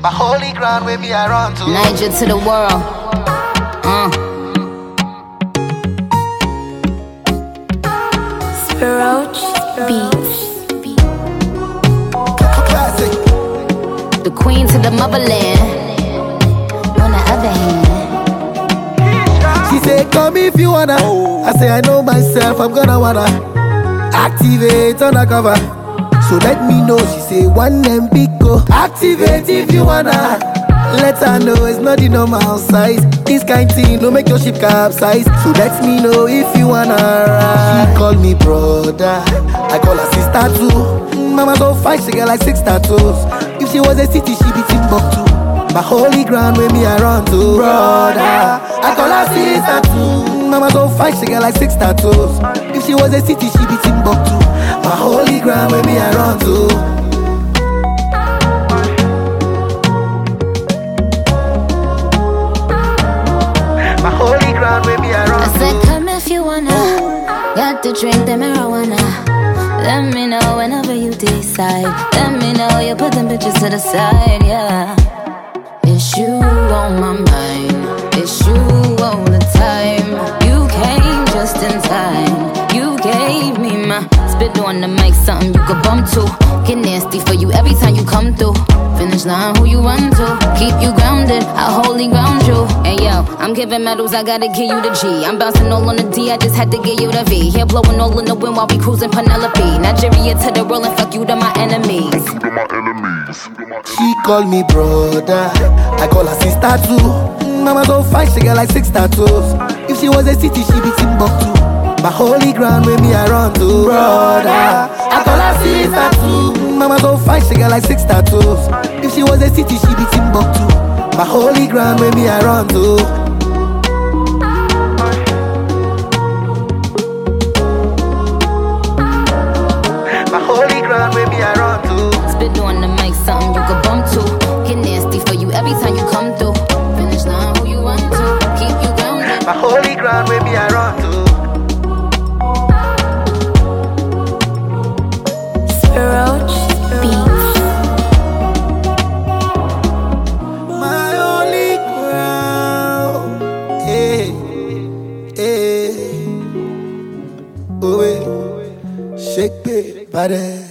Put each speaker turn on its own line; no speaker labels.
My holy ground where me I run to.
Niger to the world.
Roach Beats.
Classic.
The queen to the motherland. On the other hand,
She say, come if you wanna. I say, I know myself, I'm gonna wanna activate undercover. So let me know. She say, one and big go. Activate if you wanna. Let her know it's not the normal size. This kind thing don't make your ship capsize. So let me know if you wanna ride. She call me brother, I call her sister too. Mama so fine, she get like 6 tattoos. If she was a city, she be Timbuktu. My holy ground where me I run to. Brother, I call her sister too. Mama so fine, she get like 6 tattoos. If she was a city, she be Timbuktu. My holy ground where me I run to.
My holy ground where me I run
I
to.
said, come if you wanna. Got to drink the marijuana. Let me know whenever you decide. Let me know you put them bitches to the side, yeah. It's you on my mind. It's you all the time. You came just in time. You gave me my spit on the mic, something you could bump to. Get nasty for you every time you come through. Finish line, who you run to? Keep you grounded, I wholly ground you. And yo, I'm giving medals, I gotta give you the G. I'm bouncing all on the D, I just had to give you the V. Here blowing all in the wind while we cruising Penelope. Nigeria to the roll and fuck you to my enemies.
She call me brother, I call her sister too. Mama so fine, she get like 6 tattoos. If she was a city, she be Timbuktu. My holy ground where me I run to. Brother, I call her sister too. Mama so fine, she get like 6 tattoos. If she was a city, she be Timbuktu. My holy ground where me I run to.
My holy ground where me I run to.
Spit on the mic, something you could bump to. Get nasty for you every time you come through. Finish line, who you run to? Keep you grounded.
My holy ground where me I run to.
Roach Beats.
My holy ground. Hey, hey. Oh, hey. Shake it, body.